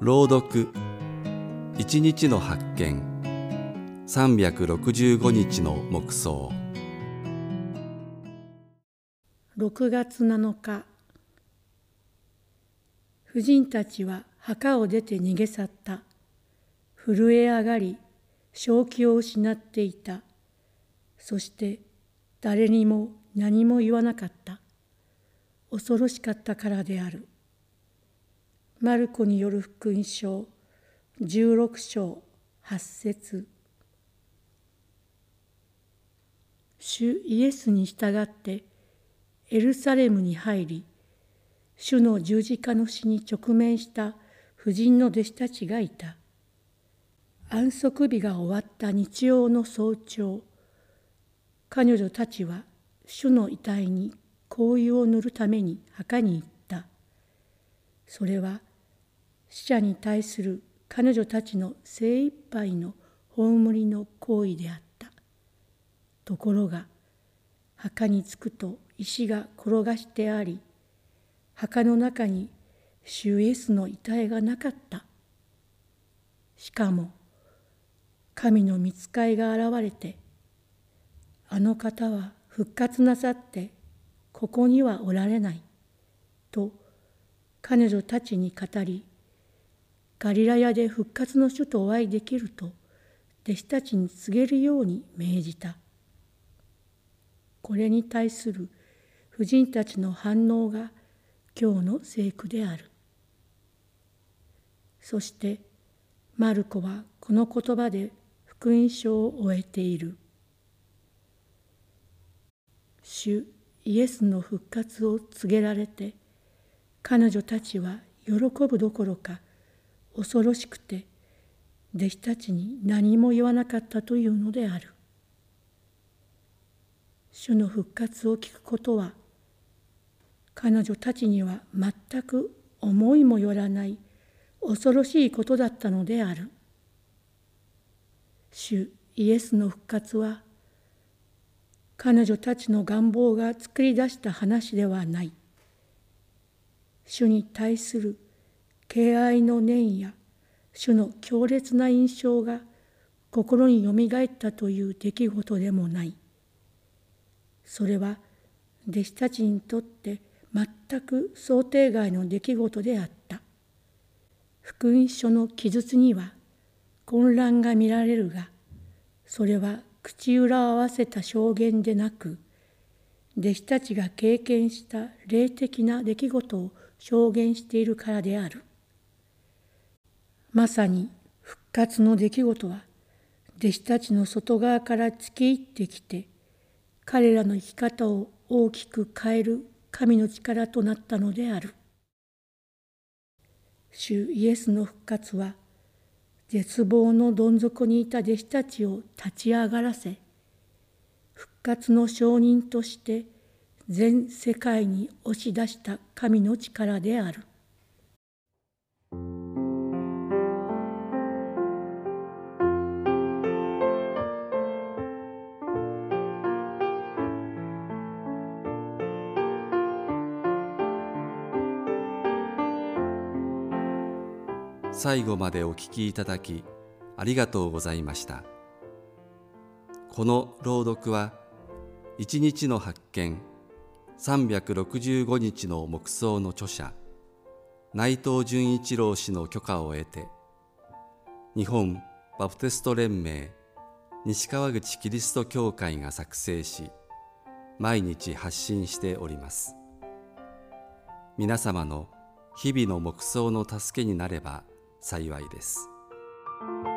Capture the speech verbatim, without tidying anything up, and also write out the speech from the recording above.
朗読一日の発見さんびゃくろくじゅうごにちの黙想。 ろくがつなのか、婦人たちは墓を出て逃げ去った。震え上がり正気を失っていた。そして誰にも何も言わなかった。恐ろしかったからである。マルコによる福音書じゅうろくしょうはちせつ。主イエスに従ってエルサレムに入り、主の十字架の死に直面した婦人の弟子たちがいた。安息日が終わった日曜の早朝、彼女たちは主の遺体に香油を塗るために墓に行った。それは死者に対する彼女たちの精一杯の葬りの行為であった。ところが墓に着くと石が転がしてあり、墓の中に主イエスの遺体がなかった。しかも神の御使いが現れて、あの方は復活なさってここにはおられないと彼女たちに語り、ガリラヤで復活の主とお会いできると弟子たちに告げるように命じた。これに対する婦人たちの反応が今日の聖句である。そしてマルコはこの言葉で福音書を終えている。主イエスの復活を告げられて、彼女たちは喜ぶどころか恐ろしくて弟子たちに何も言わなかったというのである。主の復活を聞くことは彼女たちには全く思いもよらない恐ろしいことだったのである。主イエスの復活は彼女たちの願望が作り出した話ではない。主に対する敬愛の念や主の強烈な印象が心によみがえったという出来事でもない。それは弟子たちにとって全く想定外の出来事であった。福音書の記述には混乱が見られるが、それは口裏を合わせた証言でなく、弟子たちが経験した霊的な出来事を証言しているからである。まさに復活の出来事は弟子たちの外側から突き入ってきて、彼らの生き方を大きく変える神の力となったのである。主イエスの復活は絶望のどん底にいた弟子たちを立ち上がらせ、復活の証人として全世界に押し出した神の力である。 最後までお聞きいただきありがとうございました。この朗読は一日の発見さんびゃくろくじゅうごにちの黙想の著者内藤純一郎氏の許可を得て、日本バプテスト連盟西川口キリスト教会が作成し、毎日発信しております。皆様の日々の黙想の助けになれば幸いです。